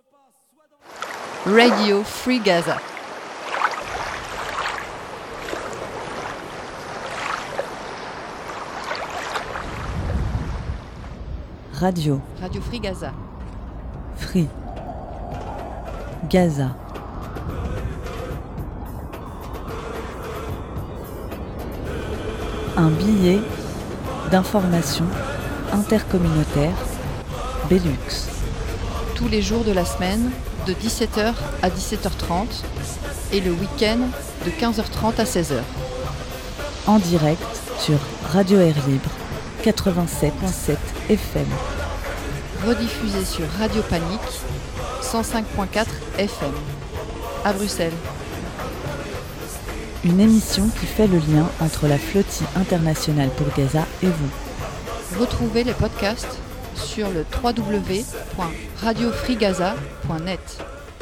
Radio Free Gaza. Radio Free Gaza. Free Gaza. Un billet d'information intercommunautaire Belux. Tous les jours de la semaine, de 17h à 17h30 et le week-end de 15h30 à 16h. En direct sur Radio Air Libre 87.7 FM. Rediffusé sur Radio Panique 105.4 FM à Bruxelles. Une émission qui fait le lien entre la flottille internationale pour Gaza et vous. Retrouvez les podcasts sur le www.radiofreegaza.net.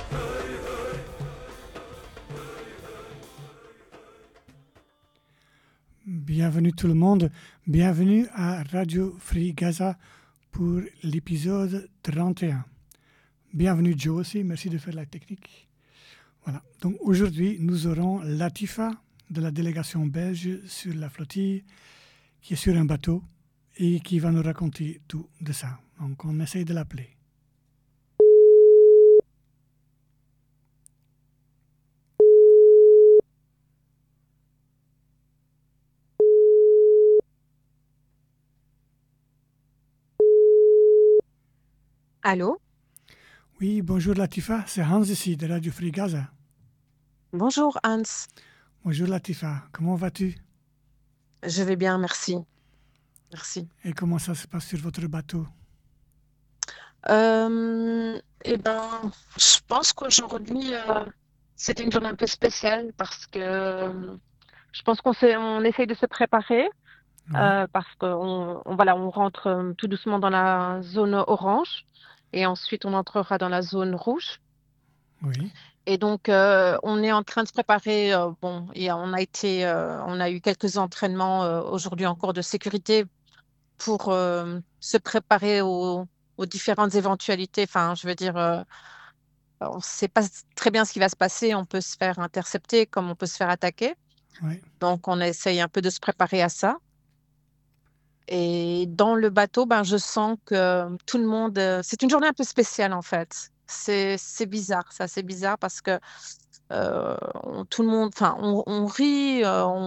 Bienvenue tout le monde, bienvenue à Radio Free Gaza pour l'épisode 31. Bienvenue Joe aussi, merci de faire la technique. Voilà, donc aujourd'hui nous aurons Latifa de la délégation belge sur la flottille qui est sur un bateau et qui va nous raconter tout de ça. Donc on essaye de l'appeler. Allô? Oui, bonjour Latifa, c'est Hans ici de Radio Free Gaza. Bonjour Hans. Bonjour Latifa, comment vas-tu? Je vais bien, merci. Merci. Et comment ça se passe sur votre bateau? Je pense qu'aujourd'hui, c'est une journée un peu spéciale parce que je pense on essaye de se préparer Oui, parce on rentre tout doucement dans la zone orange et ensuite on entrera dans la zone rouge. oui, Et donc, on est en train de se préparer. On a eu quelques entraînements aujourd'hui en cours de sécurité pour se préparer aux différentes éventualités. Enfin, je veux dire, on ne sait pas très bien ce qui va se passer. On peut se faire intercepter comme on peut se faire attaquer. oui. Donc, on essaye un peu de se préparer à ça. Et dans le bateau, je sens que tout le monde... c'est une journée un peu spéciale, en fait. C'est bizarre, ça. C'est bizarre parce que tout le monde... Enfin, on rit,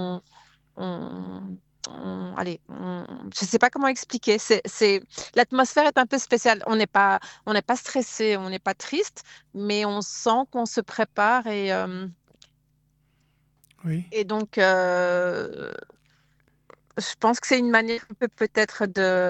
on- je ne sais pas comment expliquer. L'atmosphère est un peu spéciale. On n'est pas stressé, on n'est pas triste, mais on sent qu'on se prépare Oui. et donc je pense que c'est une manière un peu peut-être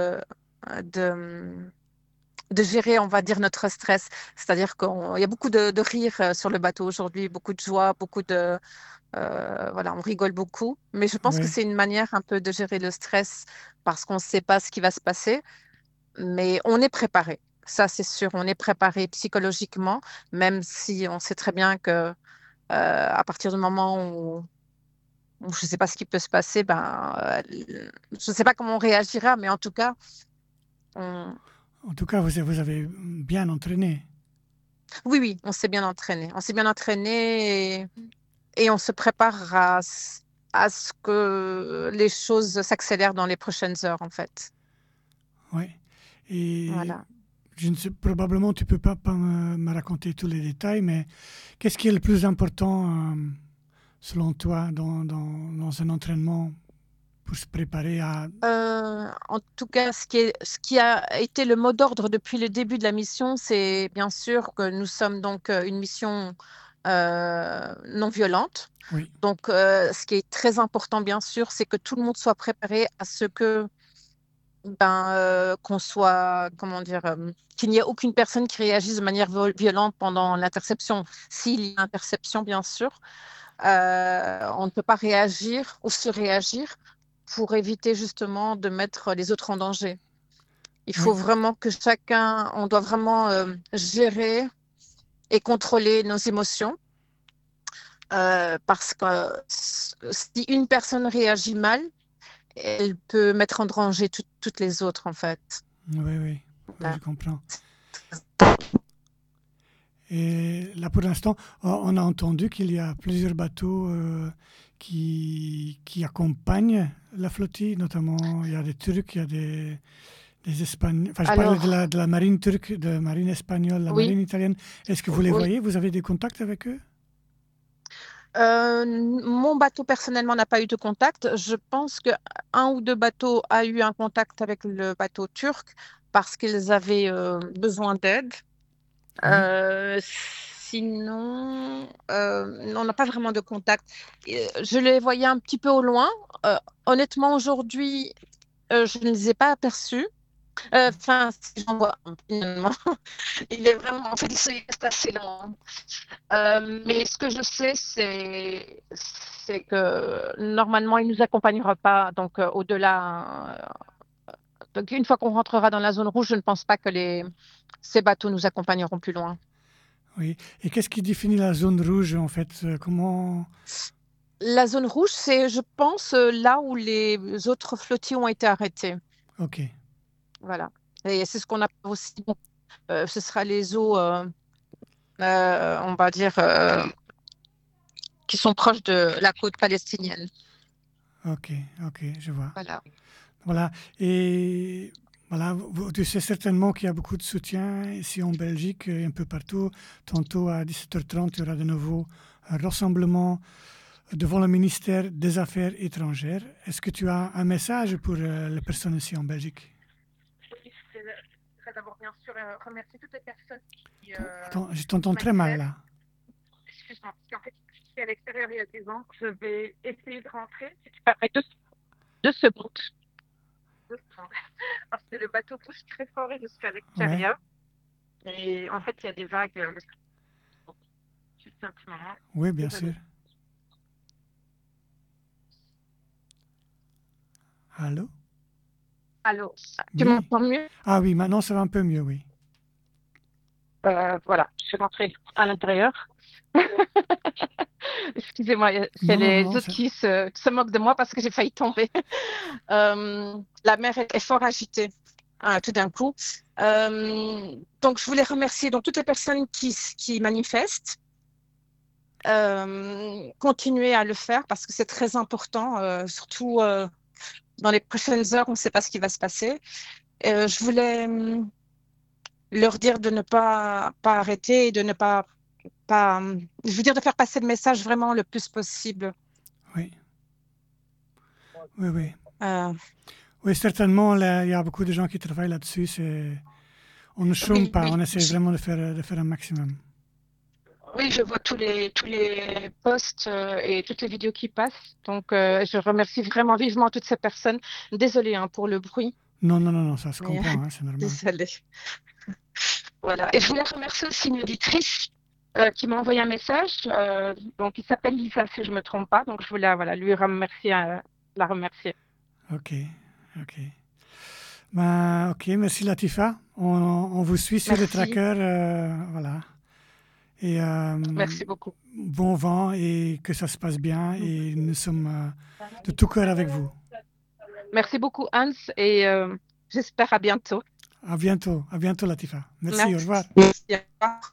de, de gérer, on va dire, notre stress. C'est-à-dire qu'il y a beaucoup de rire sur le bateau aujourd'hui, beaucoup de joie, voilà, on rigole beaucoup, mais je pense que Oui, c'est une manière un peu de gérer le stress parce qu'on ne sait pas ce qui va se passer, mais on est préparé. Ça, c'est sûr, on est préparé psychologiquement, même si on sait très bien que à partir du moment où je ne sais pas ce qui peut se passer, je ne sais pas comment on réagira, mais en tout cas, on- en tout cas, vous avez bien entraîné. oui, oui, on s'est bien entraîné. On s'est bien entraîné et on se prépare à ce que les choses s'accélèrent dans les prochaines heures, en fait. Oui. Et Voilà. je ne sais, probablement tu ne peux pas me raconter tous les détails, mais qu'est-ce qui est le plus important selon toi dans un entraînement pour se préparer à... En tout cas, ce qui a été le mot d'ordre depuis le début de la mission, c'est bien sûr que nous sommes donc une mission non violente. Oui, Donc, ce qui est très important, bien sûr, c'est que tout le monde soit préparé à ce que qu'on soit, comment dire, qu'il n'y ait aucune personne qui réagisse de manière violente pendant l'interception. S'il y a interception, bien sûr, on ne peut pas réagir ou surréagir pour éviter justement de mettre les autres en danger. Il faut oui, vraiment que chacun, on doit vraiment gérer et contrôler nos émotions parce que si une personne réagit mal, elle peut mettre en danger toutes les autres en fait. oui, oui, oui, Voilà. je comprends. Et là, pour l'instant, on a entendu qu'il y a plusieurs bateaux qui accompagnent la flottille, notamment il y a des Turcs, il y a des Espagnols. Enfin, je parlais Alors, de la marine turque, de la marine espagnole, la oui, marine italienne. Est-ce que vous les oui. voyez? Vous avez des contacts avec eux? Mon bateau personnellement n'a pas eu de contact. Je pense que un ou deux bateaux a eu un contact avec le bateau turc parce qu'ils avaient besoin d'aide. Oui, Sinon, on n'a pas vraiment de contact. Je les voyais un petit peu au loin. Honnêtement, aujourd'hui, je ne les ai pas aperçus. Enfin, si j'en vois un, finalement. Il est vraiment, en fait, il reste assez lent. Mais ce que je sais, c'est que normalement, il ne nous accompagnera pas. Donc, au-delà. Donc, une fois qu'on rentrera dans la zone rouge, je ne pense pas que ces bateaux nous accompagneront plus loin. oui. Et qu'est-ce qui définit la zone rouge, en fait? Comment... La zone rouge, c'est, je pense, là où les autres flottilles ont été arrêtés. OK. Voilà. Et c'est ce qu'on a aussi. Ce sera les eaux, on va dire, qui sont proches de la côte palestinienne. OK, OK, je vois. Voilà. Voilà. Et voilà, tu sais certainement qu'il y a beaucoup de soutien ici en Belgique et un peu partout. Tantôt à 17h30, il y aura de nouveau un rassemblement devant le ministère des Affaires étrangères. Est-ce que tu as un message pour les personnes ici en Belgique? Oui, je voudrais d'abord bien sûr remercier toutes les personnes qui Attends, je t'entends très mal manifestent. là. Excuse-moi, parce qu'en fait, je suis à l'extérieur il y a des gens. Je vais essayer de rentrer. Si tu permets 2 secondes. 2 secondes. Parce que le bateau pousse très fort et je suis à Ouais, l'extérieur. Et en fait, il y a des vagues. Juste un petit moment. oui, bien sûr. Désolée. Allô? Allô, tu Oui. m'entends mieux? Ah oui, maintenant ça va un peu mieux, oui. Voilà, je suis rentrée à l'intérieur. Excusez-moi, c'est Non, non, les non, autres qui se moquent de moi parce que j'ai failli tomber. La mer est fort agitée, hein, tout d'un coup. Donc, je voulais remercier donc, toutes les personnes qui manifestent. Continuer à le faire parce que c'est très important, surtout dans les prochaines heures, on ne sait pas ce qui va se passer. Je voulais leur dire de ne pas arrêter et de ne pas, je veux dire de faire passer le message vraiment le plus possible. oui, oui, oui. Euh, Oui, certainement, là, il y a beaucoup de gens qui travaillent là-dessus. On ne chôme oui, pas, on oui, essaie vraiment de faire un maximum. oui, je vois tous les posts et toutes les vidéos qui passent. Donc, je remercie vraiment vivement toutes ces personnes. Désolée hein, pour le bruit, Non, non, non, non, ça se mais comprend, hein, c'est normal. désolée. Voilà. Et je voulais remercier aussi une auditrice qui m'a envoyé un message. Donc, il s'appelle Lisa, si je ne me trompe pas. Donc, je voulais voilà, lui remercier, la remercier. Ok, ok. Ben, ok, merci Latifa. On vous suit sur le Merci. tracker, voilà. Et Merci beaucoup. bon vent et que ça se passe bien. Et nous sommes de tout cœur avec vous. Merci beaucoup, Hans, et j'espère à bientôt. À bientôt Latifa. Merci, au revoir. Merci. Merci. Au revoir.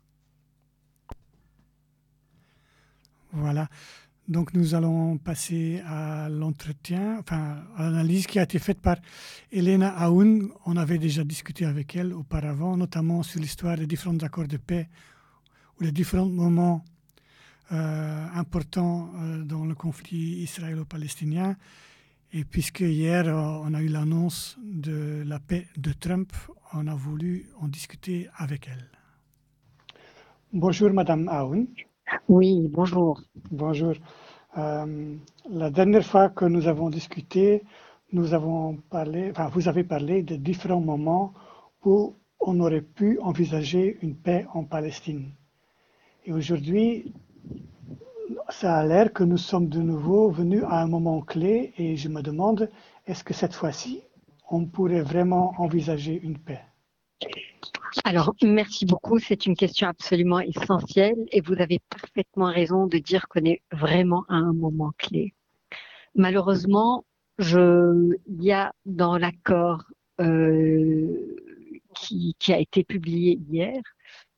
Voilà. Donc nous allons passer à l'entretien, enfin à l'analyse qui a été faite par Elena Aoun. On avait déjà discuté avec elle auparavant, notamment sur l'histoire des différents accords de paix ou les différents moments importants dans le conflit israélo-palestinien. Et puisque hier on a eu l'annonce de la paix de Trump, on a voulu en discuter avec elle. Bonjour Madame Aoun. Oui, bonjour. Bonjour. La dernière fois que nous avons discuté, nous avons parlé, enfin, vous avez parlé de différents moments où on aurait pu envisager une paix en Palestine. Et aujourd'hui, ça a l'air que nous sommes de nouveau venus à un moment clé et je me demande, est-ce que cette fois-ci, on pourrait vraiment envisager une paix? Alors, merci beaucoup. C'est une question absolument essentielle et vous avez parfaitement raison de dire qu'on est vraiment à un moment clé. Malheureusement, il y a dans l'accord qui a été publié hier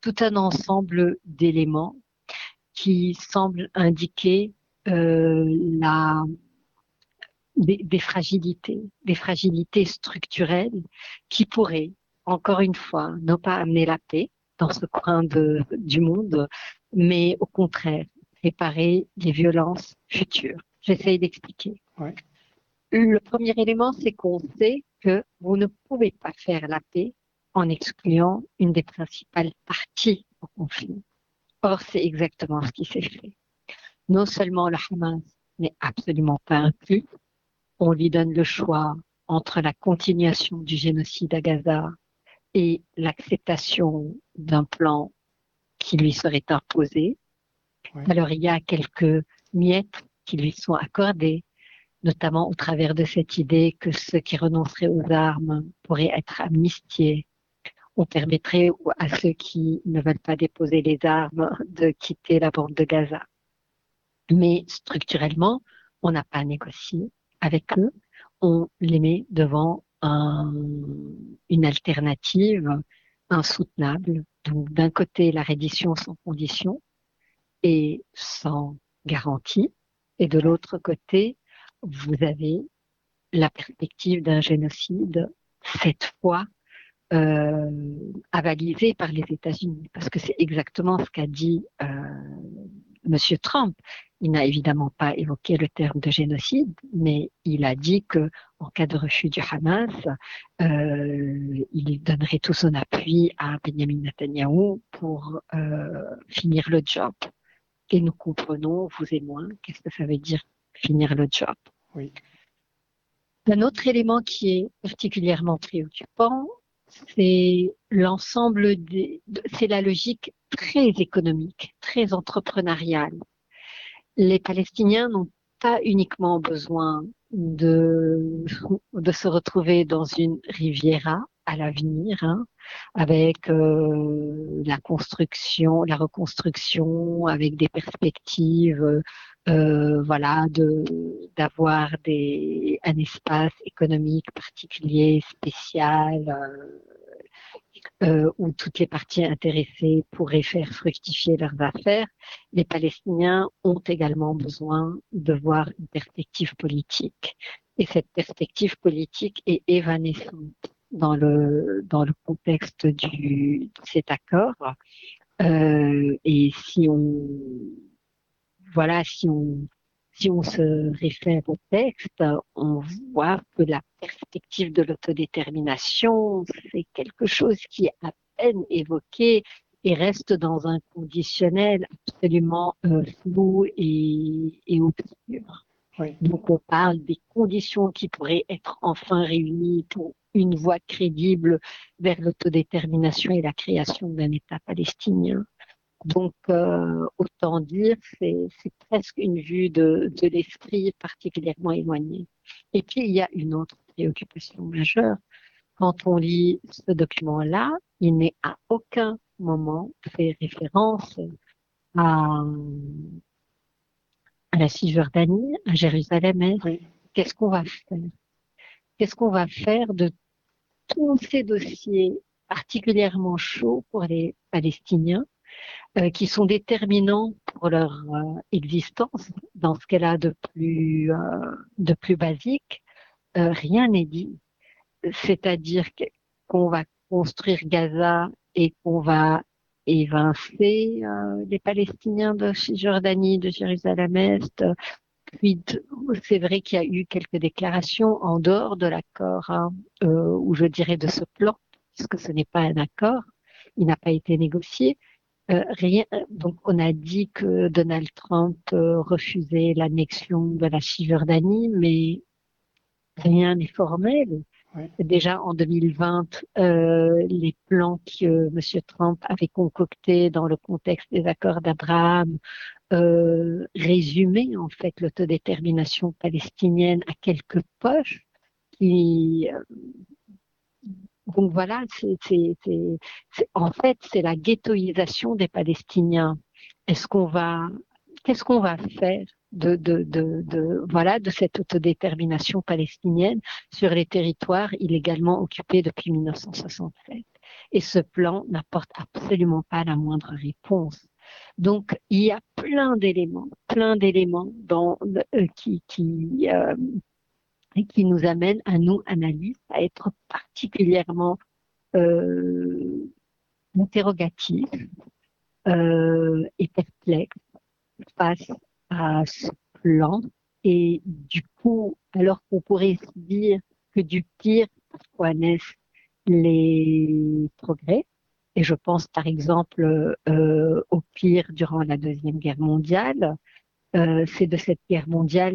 tout un ensemble d'éléments qui semblent indiquer la des fragilités structurelles qui pourraient, encore une fois, ne pas amener la paix dans ce coin du monde, mais au contraire, préparer les violences futures. J'essaye d'expliquer. Ouais. Le premier élément, c'est qu'on sait que vous ne pouvez pas faire la paix en excluant une des principales parties au conflit. Or, c'est exactement ce qui s'est fait. Non seulement le Hamas n'est absolument pas inclus, on lui donne le choix entre la continuation du génocide à Gaza et l'acceptation d'un plan qui lui serait imposé. Ouais. Alors, il y a quelques miettes qui lui sont accordées, notamment au travers de cette idée que ceux qui renonceraient aux armes pourraient être amnistiés. On permettrait à ceux qui ne veulent pas déposer les armes de quitter la bande de Gaza. Mais structurellement, on n'a pas négocié avec eux. On les met devant une alternative insoutenable. Donc, d'un côté, la reddition sans condition et sans garantie. Et de l'autre côté, vous avez la perspective d'un génocide, cette fois avalisé par les États-Unis, parce que c'est exactement ce qu'a dit Monsieur Trump. Il n'a évidemment pas évoqué le terme de génocide, mais il a dit que en cas de refus du Hamas, il donnerait tout son appui à Benjamin Netanyahou pour finir le job. Et nous comprenons, vous et moi, qu'est-ce que ça veut dire finir le job. Oui. Un autre élément qui est particulièrement préoccupant, c'est c'est la logique très économique, très entrepreneuriale. Les Palestiniens n'ont pas uniquement besoin de se retrouver dans une riviera à l'avenir, avec la reconstruction, avec des perspectives, d'avoir un espace économique particulier, spécial, où toutes les parties intéressées pourraient faire fructifier leurs affaires. Les Palestiniens ont également besoin de voir une perspective politique. Et cette perspective politique est évanescente dans le contexte de cet accord. Et si on se réfère au texte, on voit que la perspective de l'autodétermination, c'est quelque chose qui est à peine évoqué et reste dans un conditionnel absolument flou et obscur. Oui. Donc on parle des conditions qui pourraient être enfin réunies pour une voie crédible vers l'autodétermination et la création d'un État palestinien. Donc, autant dire, c'est presque une vue de l'esprit particulièrement éloignée. Et puis, il y a une autre préoccupation majeure. Quand on lit ce document-là, il n'est à aucun moment fait référence à la Cisjordanie, à Jérusalem-Est. Oui. Qu'est-ce qu'on va faire? Qu'est-ce qu'on va faire de tous ces dossiers particulièrement chauds pour les Palestiniens? Qui sont déterminants pour leur existence dans ce qu'elle a de plus basique, rien n'est dit. C'est-à-dire qu'on va construire Gaza et qu'on va évincer les Palestiniens de Cisjordanie, de Jérusalem-Est. Puis c'est vrai qu'il y a eu quelques déclarations en dehors de l'accord, ou je dirais de ce plan, puisque ce n'est pas un accord, il n'a pas été négocié. Rien. Donc, on a dit que Donald Trump refusait l'annexion de la Cisjordanie, mais rien n'est formel. Oui. Déjà en 2020, les plans que M. Trump avait concoctés dans le contexte des accords d'Abraham résumaient en fait l'autodétermination palestinienne à quelques poches qui donc voilà, en fait, c'est la ghettoisation des Palestiniens. Qu'est-ce qu'on va faire de cette autodétermination palestinienne sur les territoires illégalement occupés depuis 1967? Et ce plan n'apporte absolument pas la moindre réponse. Donc, il y a plein d'éléments qui nous amènent à nous, analystes, à être particulièrement euh, interrogatifs et perplexes face à ce plan. Et du coup, alors qu'on pourrait se dire que du pire, parfois naissent les progrès. Et je pense par exemple au pire durant la Deuxième Guerre mondiale. C'est de cette guerre mondiale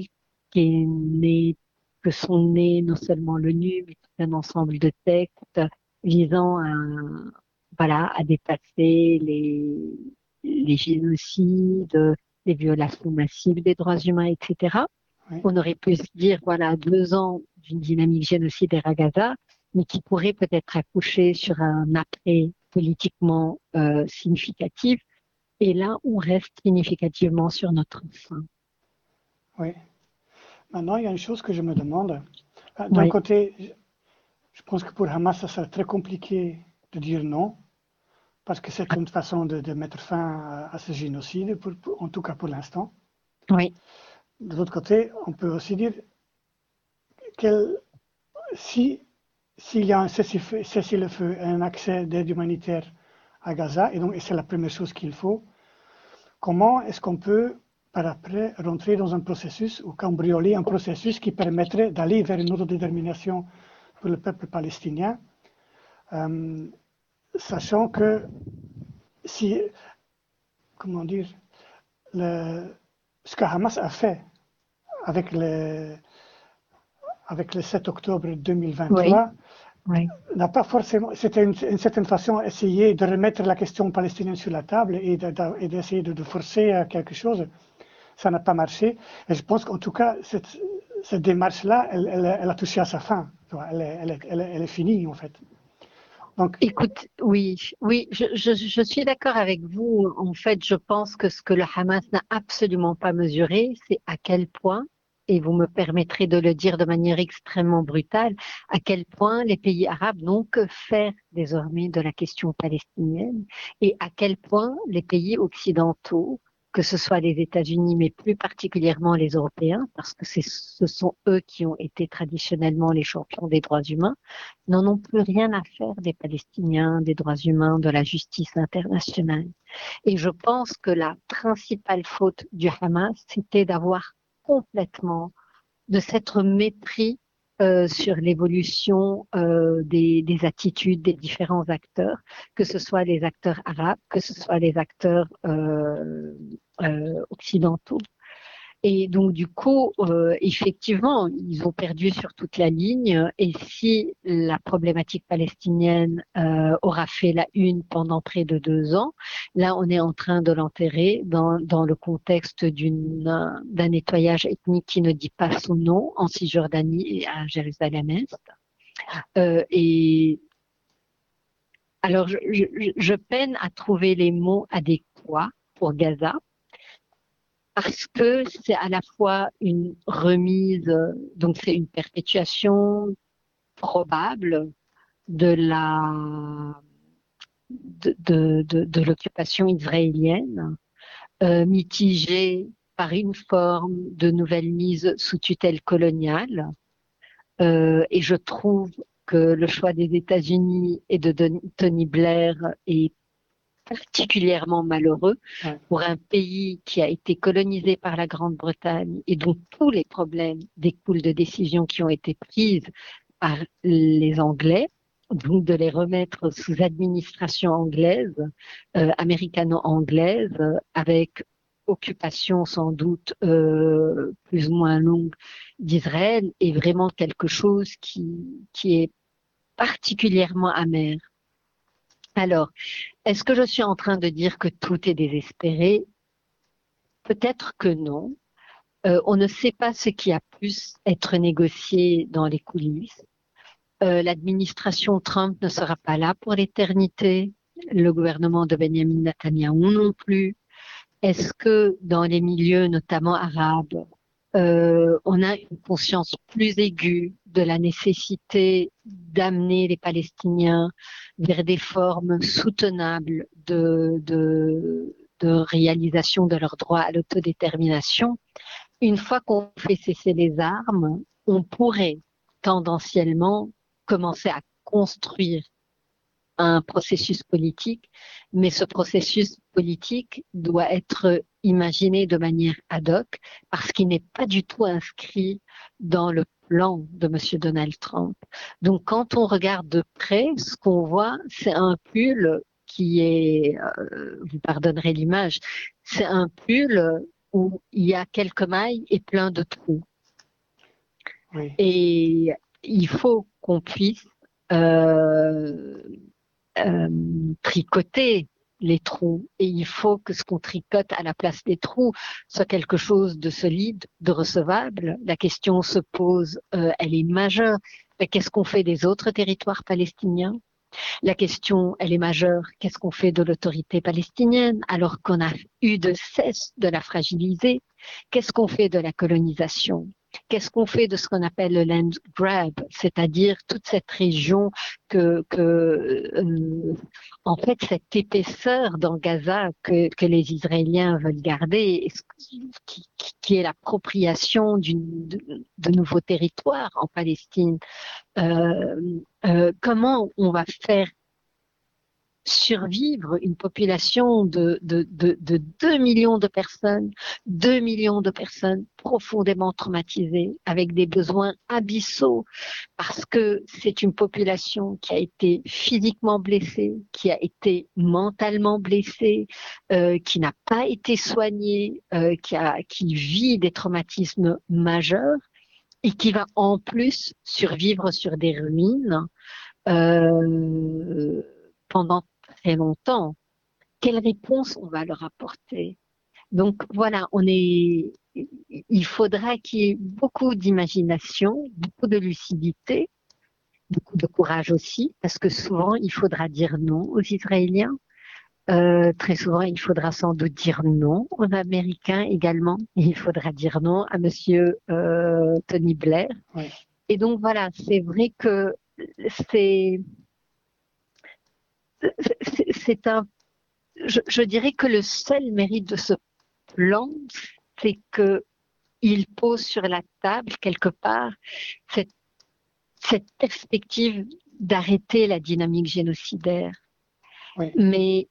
que sont nés non seulement l'ONU, mais tout un ensemble de textes visant à dépasser les génocides, les violations massives des droits humains, etc. Oui. On aurait pu se dire, 2 ans d'une dynamique génocidaire à Gaza, mais qui pourrait peut-être accoucher sur un après politiquement significatif. Et là, on reste significativement sur notre fin. Oui. Maintenant, il y a une chose que je me demande. D'un côté, je pense que pour Hamas, ça serait très compliqué de dire non, parce que c'est une façon de mettre fin à ce génocide, en tout cas pour l'instant. Oui. De l'autre côté, on peut aussi dire que s'il y a un cessez-le-feu et un accès d'aide humanitaire à Gaza, et c'est la première chose qu'il faut, comment est-ce qu'on peut, par après, rentrer dans un processus ou cambrioler un processus qui permettrait d'aller vers une autodétermination pour le peuple palestinien, sachant que ce que Hamas a fait avec le 7 octobre 2023, n'a pas forcément, c'était une certaine façon essayer de remettre la question palestinienne sur la table et d'essayer de forcer à quelque chose. Ça n'a pas marché. Et je pense qu'en tout cas, cette démarche-là, elle a touché à sa fin. Elle est finie, en fait. Donc, écoute, oui, je suis d'accord avec vous. En fait, je pense que ce que le Hamas n'a absolument pas mesuré, c'est à quel point, et vous me permettrez de le dire de manière extrêmement brutale, à quel point les pays arabes n'ont que faire désormais de la question palestinienne et à quel point les pays occidentaux, que ce soit les États-Unis, mais plus particulièrement les Européens, parce que ce sont eux qui ont été traditionnellement les champions des droits humains, n'en ont plus rien à faire des Palestiniens, des droits humains, de la justice internationale. Et je pense que la principale faute du Hamas, c'était de s'être mépris sur l'évolution des attitudes des différents acteurs, que ce soit les acteurs arabes, que ce soit les acteurs occidentaux. Et donc, du coup, effectivement, ils ont perdu sur toute la ligne. Et si la problématique palestinienne aura fait la une pendant près de 2 ans, là, on est en train de l'enterrer dans le contexte d'un nettoyage ethnique qui ne dit pas son nom en Cisjordanie et à Jérusalem-Est. Et alors, je peine à trouver les mots adéquats pour Gaza, parce que c'est à la fois une remise, donc c'est une perpétuation probable de l'occupation israélienne, mitigée par une forme de nouvelle mise sous tutelle coloniale. Et je trouve que le choix des États-Unis et de Tony Blair est particulièrement malheureux pour un pays qui a été colonisé par la Grande-Bretagne et dont tous les problèmes découlent de décisions qui ont été prises par les Anglais, donc de les remettre sous administration anglaise, américano-anglaise, avec occupation sans doute plus ou moins longue d'Israël, est vraiment quelque chose qui est particulièrement amer. Alors, est-ce que je suis en train de dire que tout est désespéré? Peut-être que non. On ne sait pas ce qui a pu être négocié dans les coulisses. L'administration Trump ne sera pas là pour l'éternité. Le gouvernement de Benjamin Netanyahu non plus. Est-ce que dans les milieux, notamment arabes, on a une conscience plus aiguë de la nécessité d'amener les Palestiniens vers des formes soutenables de réalisation de leur droit à l'autodétermination. Une fois qu'on fait cesser les armes, on pourrait tendanciellement commencer à construire un processus politique, mais ce processus politique doit être imaginé de manière ad hoc parce qu'il n'est pas du tout inscrit dans le plan de M. Donald Trump. Donc quand on regarde de près, ce qu'on voit, c'est un pull qui est, vous pardonnerez l'image, c'est un pull où il y a quelques mailles et plein de trous. Oui. Et il faut qu'on puisse tricoter les trous, et il faut que ce qu'on tricote à la place des trous soit quelque chose de solide, de recevable. La question se pose, elle est majeure. Mais qu'est-ce qu'on fait des autres territoires palestiniens? La question, elle est majeure. Qu'est-ce qu'on fait de l'autorité palestinienne alors qu'on a eu de cesse de la fragiliser? Qu'est-ce qu'on fait de la colonisation? Qu'est-ce qu'on fait de ce qu'on appelle le land grab, c'est-à-dire toute cette région en fait, cette épaisseur dans Gaza que les Israéliens veulent garder, qui est l'appropriation de nouveaux territoires en Palestine. Comment on va faire survivre une population de 2 millions de personnes, 2 millions de personnes profondément traumatisées, avec des besoins abyssaux, parce que c'est une population qui a été physiquement blessée, qui a été mentalement blessée, qui n'a pas été soignée, qui vit des traumatismes majeurs et qui va en plus survivre sur des ruines pendant très longtemps. Quelle réponse on va leur apporter? Donc voilà, il faudra qu'il y ait beaucoup d'imagination, beaucoup de lucidité, beaucoup de courage aussi, parce que souvent il faudra dire non aux Israéliens. Très souvent, il faudra sans doute dire non aux Américains également. Et il faudra dire non à Monsieur Tony Blair. Oui. Et donc voilà, c'est vrai que c'est je dirais que le seul mérite de ce plan, c'est que il pose sur la table quelque part cette perspective d'arrêter la dynamique génocidaire. Oui. Mais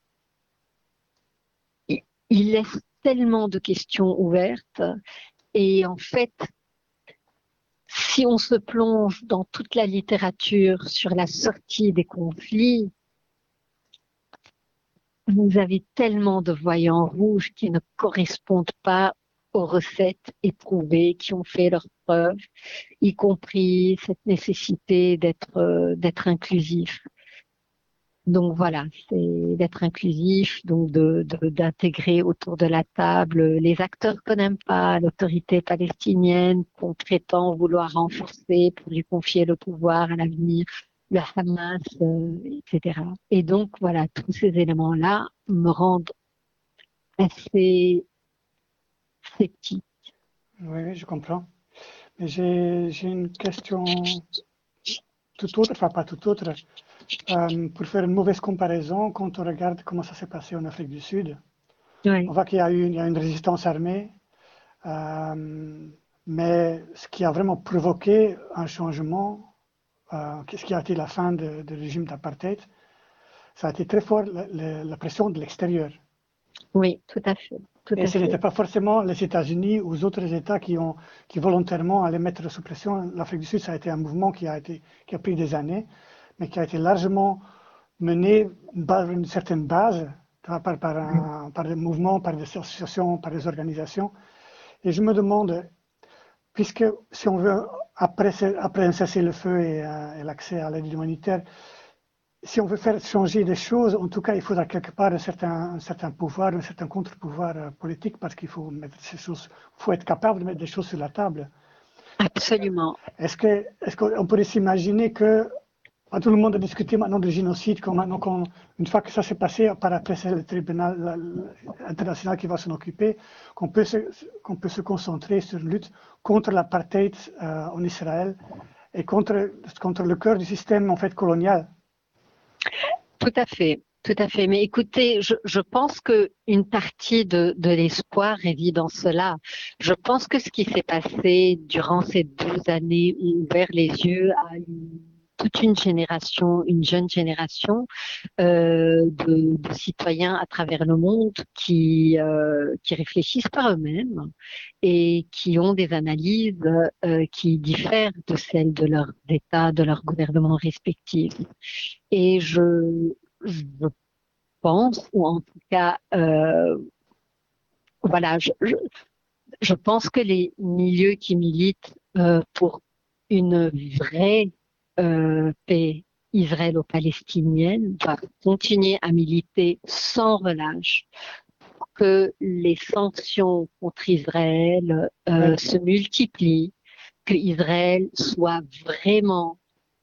il laisse tellement de questions ouvertes et en fait, si on se plonge dans toute la littérature sur la sortie des conflits, vous avez tellement de voyants rouges qui ne correspondent pas aux recettes éprouvées qui ont fait leurs preuves, y compris cette nécessité d'être inclusif. Donc voilà, c'est d'être inclusif, donc d'intégrer autour de la table les acteurs qu'on n'aime pas, l'autorité palestinienne qu'on prétend vouloir renforcer pour lui confier le pouvoir à l'avenir, le Hamas, etc. Et donc voilà, tous ces éléments-là me rendent assez sceptique. Oui, je comprends. Mais j'ai une question tout autre, enfin pas tout autre. Pour faire une mauvaise comparaison, quand on regarde comment ça s'est passé en Afrique du Sud, Oui. on voit qu'il y a une résistance armée, mais ce qui a vraiment provoqué un changement, ce qui a été la fin du régime d'apartheid, ça a été très fort la pression de l'extérieur. Oui, tout à fait. Et ce n'était pas forcément les États-Unis ou d'autres États qui volontairement allaient mettre sous pression. L'Afrique du Sud, ça a été un mouvement qui a pris des années, mais qui a été largement mené par une certaine base, par des mouvements, par des associations, par des organisations. Et je me demande, puisque si on veut, après un cessez-le-feu et l'accès à l'aide humanitaire, si on veut faire changer des choses, en tout cas, il faudra quelque part un certain pouvoir, un certain contre-pouvoir politique, parce qu'il faut mettre ces choses, faut être capable de mettre des choses sur la table. Absolument. Est-ce qu'on pourrait s'imaginer que Pas tout le monde a discuté maintenant de génocide, une fois que ça s'est passé, par après c'est le tribunal international qui va s'en occuper, qu'on peut se concentrer sur une lutte contre l'apartheid en Israël et contre le cœur du système en fait colonial. Tout à fait. Tout à fait. Mais écoutez, je pense que une partie de l'espoir réside dans cela. Je pense que ce qui s'est passé durant ces 12 années a ouvert les yeux à toute une génération, une jeune génération de citoyens à travers le monde qui réfléchissent par eux-mêmes et qui ont des analyses qui diffèrent de celles de leurs États, de leurs gouvernements respectifs. Et je pense, ou en tout cas, voilà, je pense que les milieux qui militent pour une vraie paix israélo-palestinienne doivent continuer à militer sans relâche pour que les sanctions contre Israël se multiplient, que Israël soit vraiment,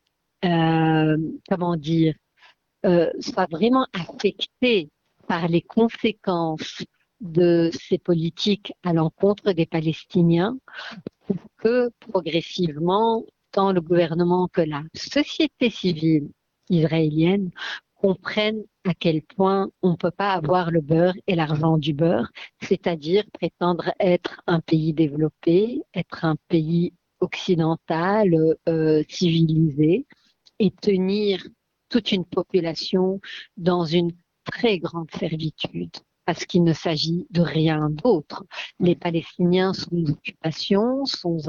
soit vraiment affecté par les conséquences de ces politiques à l'encontre des Palestiniens, pour que progressivement, tant le gouvernement que la société civile israélienne comprennent à quel point on ne peut pas avoir le beurre et l'argent du beurre, c'est-à-dire prétendre être un pays développé, être un pays occidental, civilisé, et tenir toute une population dans une très grande servitude, parce qu'il ne s'agit de rien d'autre. Les Palestiniens sont une occupation, sont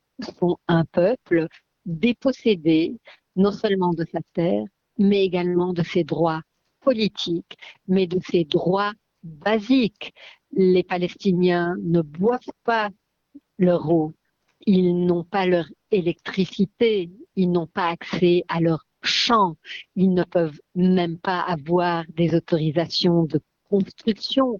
un peuple dépossédé non seulement de sa terre, mais également de ses droits politiques, mais de ses droits basiques. Les Palestiniens ne boivent pas leur eau, ils n'ont pas leur électricité, ils n'ont pas accès à leurs champs, ils ne peuvent même pas avoir des autorisations de construction,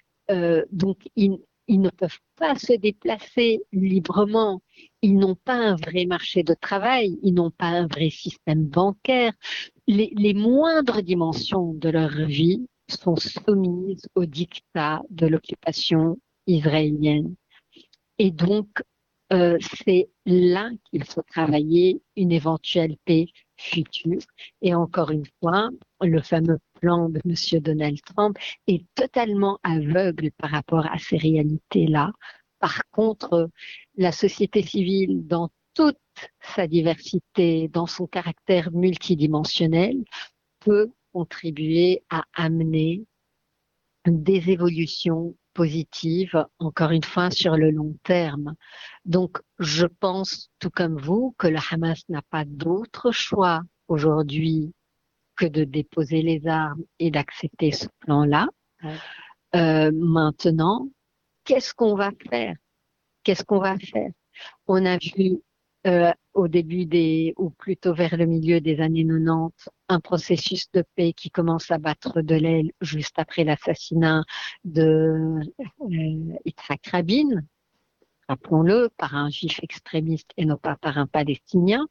donc ils ne peuvent pas se déplacer librement, ils n'ont pas un vrai marché de travail, ils n'ont pas un vrai système bancaire. Les moindres dimensions de leur vie sont soumises au diktat de l'occupation israélienne. Et donc, c'est là qu'il faut travailler une éventuelle paix future. Et encore une fois, le fameux plan de M. Donald Trump est totalement aveugle par rapport à ces réalités-là. Par contre, la société civile, dans toute sa diversité, dans son caractère multidimensionnel, peut contribuer à amener des évolutions positives, encore une fois, sur le long terme. Donc, je pense, tout comme vous, que le Hamas n'a pas d'autre choix aujourd'hui que de déposer les armes et d'accepter ce plan-là. Maintenant, qu'est-ce qu'on va faire? Qu'est-ce qu'on va faire? On a vu au début ou plutôt vers le milieu des années 90, un processus de paix qui commence à battre de l'aile juste après l'assassinat de Yitzhak Rabin, rappelons-le, par un juif extrémiste et non pas par un palestinien.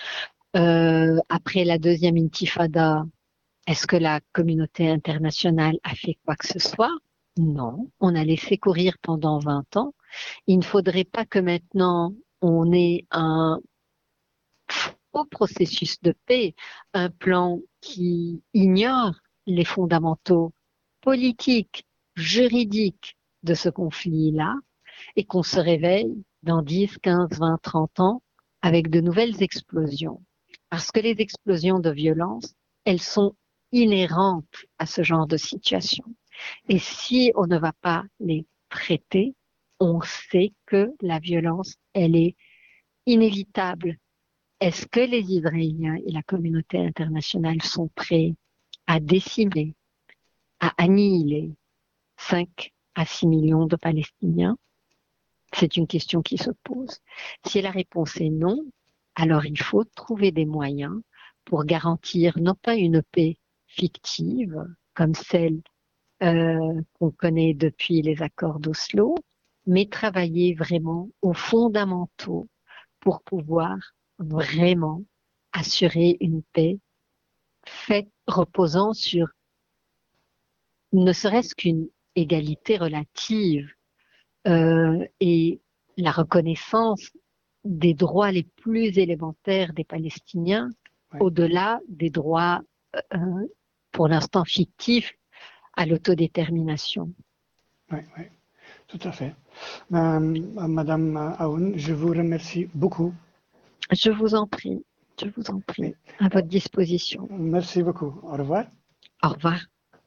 Après la deuxième intifada, est-ce que la communauté internationale a fait quoi que ce soit? Non, on a laissé courir pendant 20 ans. Il ne faudrait pas que maintenant on ait un faux processus de paix, un plan qui ignore les fondamentaux politiques, juridiques de ce conflit-là, et qu'on se réveille dans 10, 15, 20, 30 ans avec de nouvelles explosions. Parce que les explosions de violence, elles sont inhérentes à ce genre de situation. Et si on ne va pas les traiter, on sait que la violence, elle est inévitable. Est-ce que les Israéliens et la communauté internationale sont prêts à décimer, à annihiler 5 à 6 millions de Palestiniens? C'est une question qui se pose. Si la réponse est non, alors il faut trouver des moyens pour garantir non pas une paix fictive comme celle qu'on connaît depuis les accords d'Oslo, mais travailler vraiment aux fondamentaux pour pouvoir vraiment assurer une paix reposant sur ne serait-ce qu'une égalité relative et la reconnaissance des droits les plus élémentaires des Palestiniens, au-delà des droits, pour l'instant fictifs, à l'autodétermination. Oui, tout à fait. Madame Aoun, je vous remercie beaucoup. Je vous en prie, oui. À votre disposition. Merci beaucoup. Au revoir. Au revoir.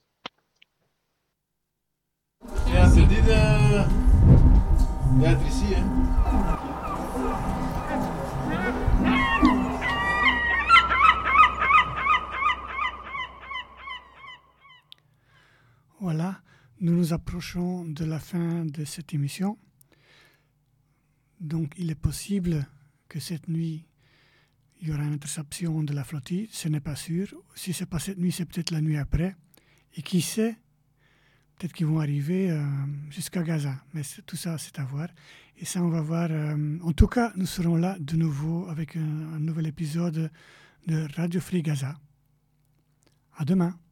Voilà, nous nous approchons de la fin de cette émission. Donc, il est possible que cette nuit, il y aura une interception de la flottille. Ce n'est pas sûr. Si ce n'est pas cette nuit, c'est peut-être la nuit après. Et qui sait, peut-être qu'ils vont arriver jusqu'à Gaza. Mais tout ça, c'est à voir. Et ça, on va voir. En tout cas, nous serons là de nouveau avec un nouvel épisode de Radio Free Gaza. À demain.